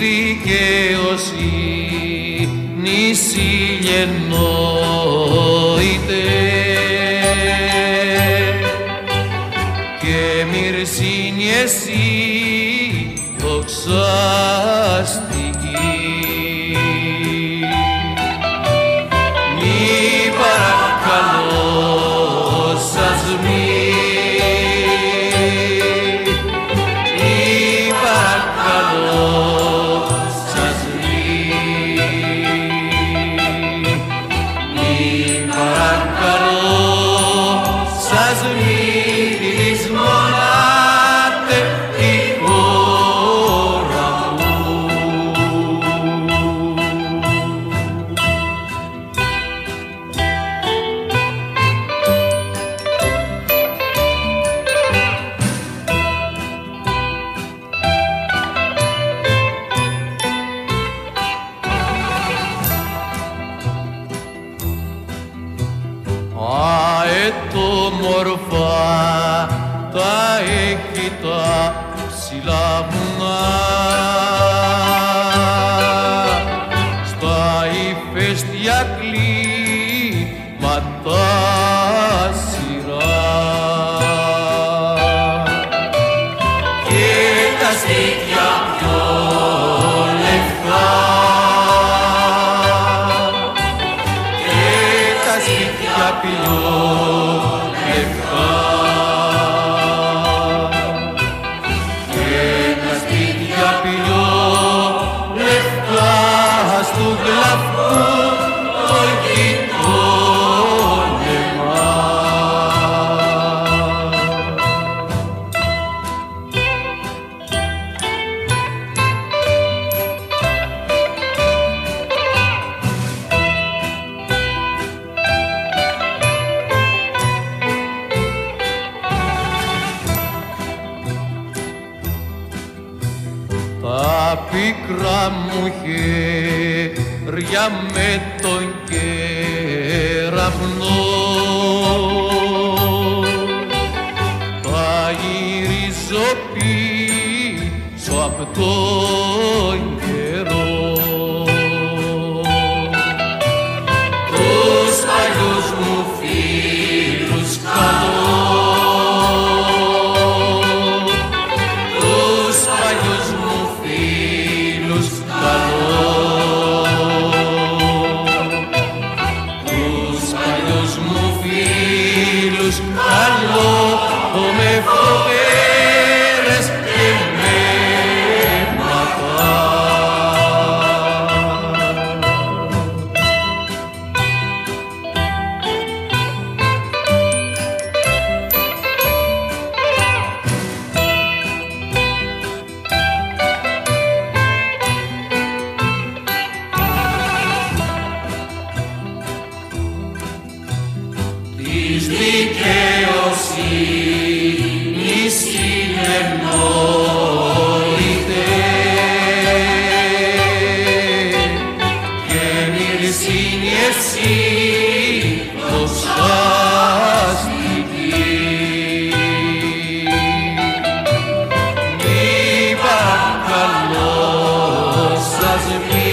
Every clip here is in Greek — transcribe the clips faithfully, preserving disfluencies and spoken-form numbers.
δικαιοσύνης ηλιενόητε και μυρσίνη εσύ δοξαστική. Μη παρακαλώ σας μη αετομορφά τα έχει τα ψηλά βουνά στα ηφαίστεια κλίματα σειρά και τα σπίτια πιο λευκά και τα σπίτια πιο τα πίκρα μου χέρια με τον κεραυνό τα γυρίζω πίσω απ' τον καιρό. Τους παλιούς μου φίλους καλώ, τους παλιούς μου φίλους καλώ, τους παλιούς μου φίλους καλώ, με φοβέρες και με ματά. Της δικαιοσύνης ηλιενόητε και μυρσίνη εσύ δοξαστική. Μη παρακαλώ σας μη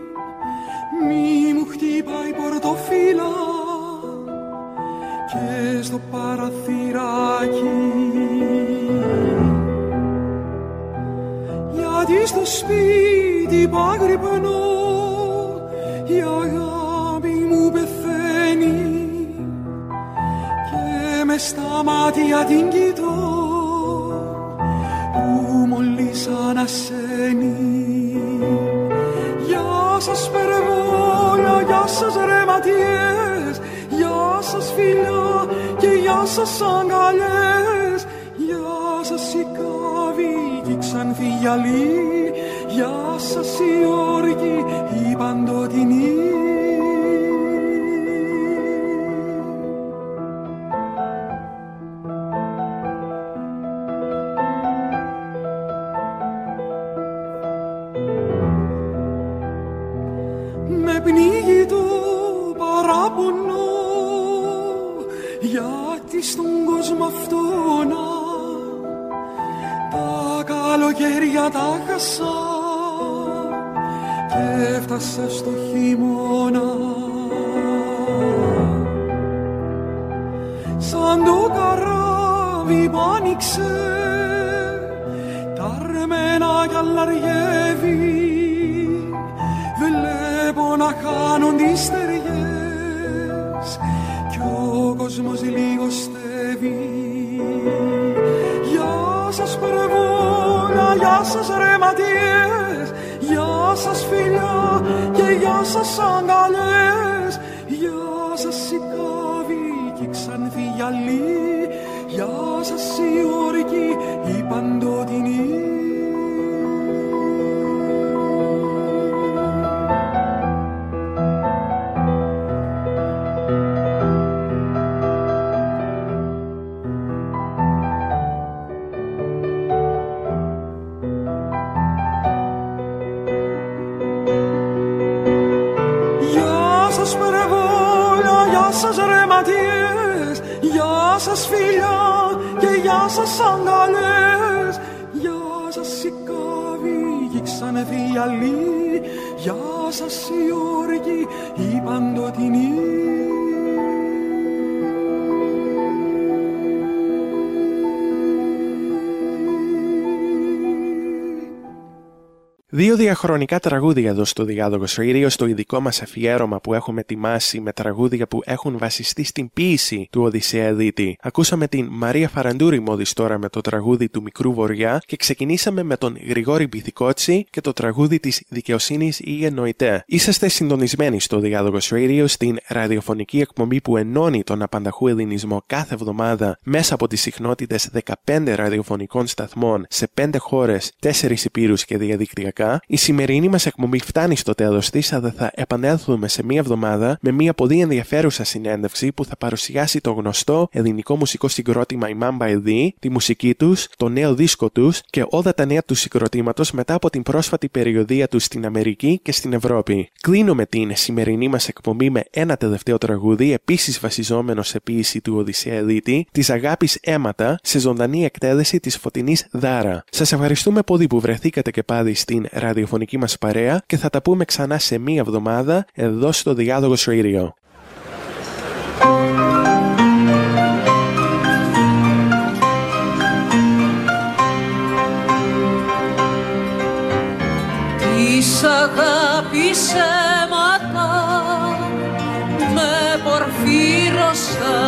και στο παραθυράκι, γιατί στο σπίτι παγρυπνώ η αγάπη μου πεθαίνει και μες στα μάτια την κοιτώ που μόλις ανασένει. Γεια σας περβόλια, γεια σας ρεματιές, γεια σας φιλιά και γεια σας αγκαλιές, γεια σας οι κάβοι και οι ξανθοί γυαλί, γεια σας οι όρκοι οι παντοτινοί. Με πνίγει το παράπονο γιατί στον κόσμο αυτόνα τα καλοκαίρια τα χάσα και έφτασα στο χειμώνα. Σαν το καράβι που άνοιξε τα ρεμένα κι αλλαριεύει, βλέπω να χάνουν τις στεριές κι ο κόσμος λιγοστεύει. Γεια σας περβόλια, γεια σας ρεματιές, γεια σας φιλιά και γεια σας αγκαλιές, γεια σας οι κάβοι και οι ξανθοί γυαλί, γεια σας οι όρκοι οι παντοτινοί. Γεια σας φιλιά και γεια σας αγκαλιές, γεια σας οι κάβοι και οι ξανθοί γυαλί, γεια σας οι όρκοι οι παντοτινοί. Δύο διαχρονικά τραγούδια εδώ στο Διάδογος Radio, στο ειδικό μας αφιέρωμα που έχουμε ετοιμάσει με τραγούδια που έχουν βασιστεί στην ποίηση του Οδυσσέα Δίτη. Ακούσαμε την Μαρία Φαραντούρη μόλις τώρα με το τραγούδι του Μικρού Βοριά και ξεκινήσαμε με τον Γρηγόρη Μπιθικότσι και το τραγούδι της Δικαιοσύνης ή Εννοητέ. Είσαστε συντονισμένοι στο Διάδογος Radio, στην ραδιοφωνική εκπομπή που ενώνει τον απανταχού ελληνισμό κάθε εβδομάδα μέσα από τις συχνότητες δεκαπέντε ραδιοφωνικών σταθμών σε πέντε χώρες, τέσσερις υπήρους και διαδικτυακά. Η σημερινή μας εκπομπή φτάνει στο τέλος της, αλλά θα επανέλθουμε σε μία εβδομάδα με μία πολύ ενδιαφέρουσα συνέντευξη που θα παρουσιάσει το γνωστό ελληνικό μουσικό συγκρότημα η Mamba ι ντι, τη μουσική τους, το νέο δίσκο τους και όλα τα νέα του συγκροτήματος μετά από την πρόσφατη περιοδεία τους στην Αμερική και στην Ευρώπη. Κλείνουμε την σημερινή μας εκπομπή με ένα τελευταίο τραγούδι, επίσης βασιζόμενο σε ποίηση του Οδυσσέα Δίτη, της Αγάπης Αίματα, σε ζωντανή εκτέλεση της Φωτεινής Δάρα. Σας ευχαριστούμε πολύ που βρεθήκατε και πάλι στην ραδιοφωνική μας παρέα και θα τα πούμε ξανά σε μία εβδομάδα εδώ στο Διάδογος Radio. Της αγάπης αίματα με πορφύρωσαν